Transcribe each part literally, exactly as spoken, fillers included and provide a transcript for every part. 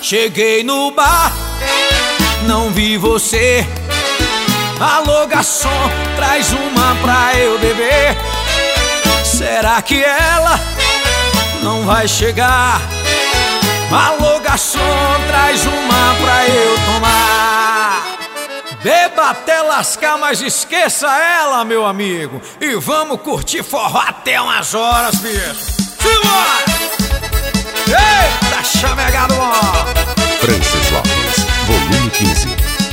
Cheguei no bar, não vi você. Alô garçom, traz uma pra eu beber. Será que ela não vai chegar? Alô garçom, traz uma pra eu tomar. Beba até lascar, mas esqueça ela, meu amigo. E vamos curtir forró até umas horas, bicho. Simbora! Eita, chamegado! Francis Lopes, volume quinze.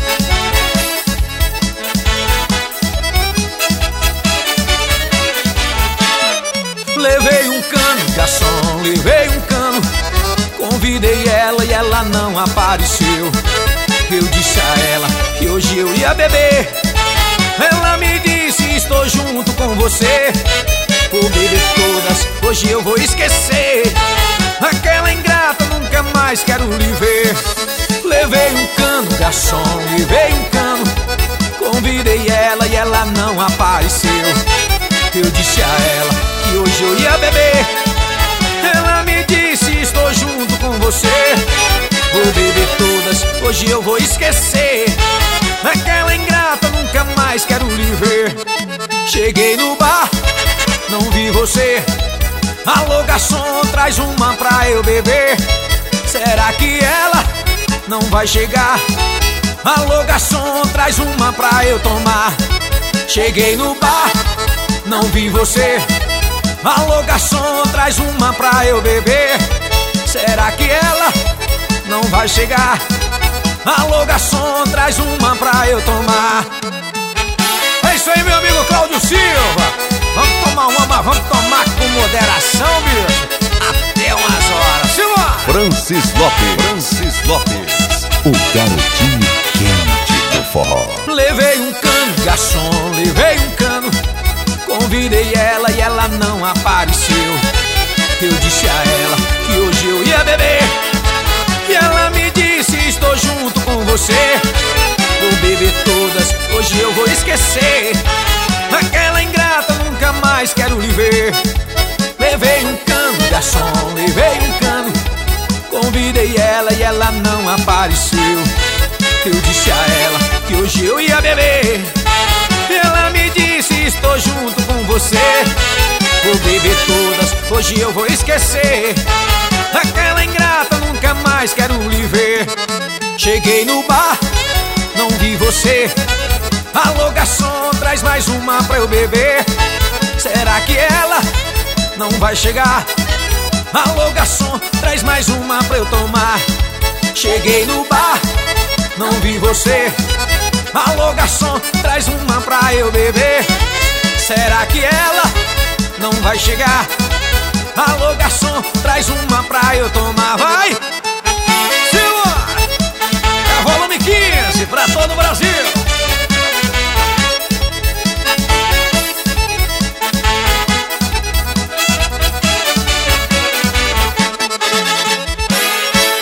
Levei um cano, garçom, levei um cano. Convidei ela e ela não apareceu. Eu disse a ela que hoje eu ia beber. Ela me disse, estou junto com você. Vou beber todas, hoje eu vou esquecer. Aquela ingrata, nunca mais quero lhe ver. Levei um cano, garçom, levei um cano. Convidei ela e ela não apareceu. Eu disse a ela que hoje eu ia beber. Ela me disse, estou junto com você. Vou beber todas, hoje eu vou esquecer. Aquela ingrata, nunca mais quero lhe ver. Cheguei no bar, não vi você. Alô garçom, traz uma pra eu beber. Será que ela não vai chegar? Alô garçom, traz uma pra eu tomar. Cheguei no bar, não vi você. Alô garçom, traz uma pra eu beber. Será que ela não vai chegar? Alô garçom, traz uma pra eu tomar. É isso aí, meu amigo Cláudio Silva. Vamos tomar uma, mas vamos tomar com moderação, bicho. Até umas horas, Silva. Francis Lopes, Francis Lopes, o garotinho quente do forró. Levei um cano, garçom, levei um cano. Convidei ela e ela não apareceu. Eu disse a ela que hoje eu ia beber. E ela me disse, estou junto com você. Vou beber todas, hoje eu vou esquecer. Aquela ingrata, nunca mais quero lhe ver. Levei um cano, garçom, levei um cano. Convidei ela e ela não apareceu. Eu disse a ela que hoje eu ia beber. Ela me disse, estou junto com você. Vou beber todas, hoje eu vou esquecer. Aquela ingrata, nunca mais quero lhe ver. Cheguei no bar, não vi você. Alô garçom, traz mais uma pra eu beber. Será que ela não vai chegar? Alô garçom, traz mais uma pra eu tomar. Cheguei no bar, não vi você. Alô garçom, traz uma pra eu beber. Será que ela não vai chegar? Alô garçom, traz uma pra eu tomar. Vai!